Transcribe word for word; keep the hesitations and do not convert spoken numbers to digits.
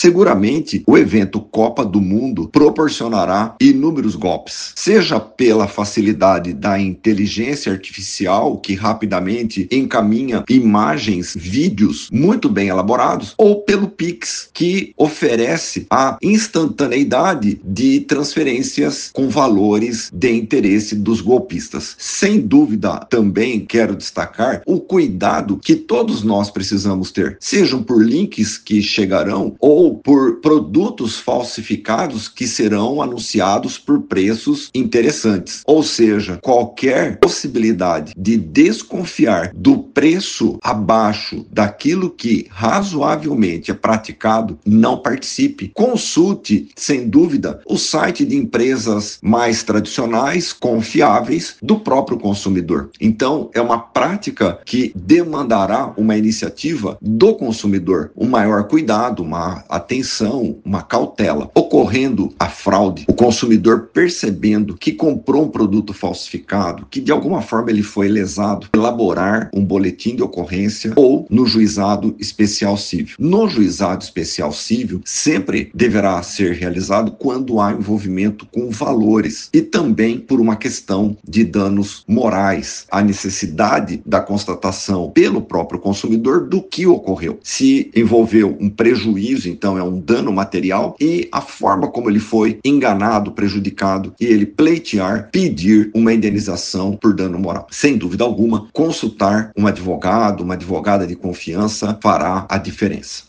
Seguramente, o evento Copa do Mundo proporcionará inúmeros golpes, seja pela facilidade da inteligência artificial, que rapidamente encaminha imagens, vídeos muito bem elaborados, ou pelo Pix, que oferece a instantaneidade de transferências com valores de interesse dos golpistas. Sem dúvida, também quero destacar o cuidado que todos nós precisamos ter, sejam por links que chegarão ou por produtos falsificados que serão anunciados por preços interessantes. Ou seja, qualquer possibilidade de desconfiar do preço abaixo daquilo que razoavelmente é praticado, não participe. Consulte, sem dúvida, o site de empresas mais tradicionais, confiáveis, do próprio consumidor. Então, é uma prática que demandará uma iniciativa do consumidor, um maior cuidado, uma atenção, uma cautela. Ocorrendo a fraude, o consumidor percebendo que comprou um produto falsificado, que de alguma forma ele foi lesado, elaborar um boletim de ocorrência ou no juizado especial civil. No juizado especial civil, sempre deverá ser realizado quando há envolvimento com valores e também por uma questão de danos morais, a necessidade da constatação pelo próprio consumidor do que ocorreu. Se envolveu um prejuízo, então é um dano material, e a forma como ele foi enganado, prejudicado, e ele pleitear, pedir uma indenização por dano moral. Sem dúvida alguma, consultar um advogado, uma advogada de confiança fará a diferença.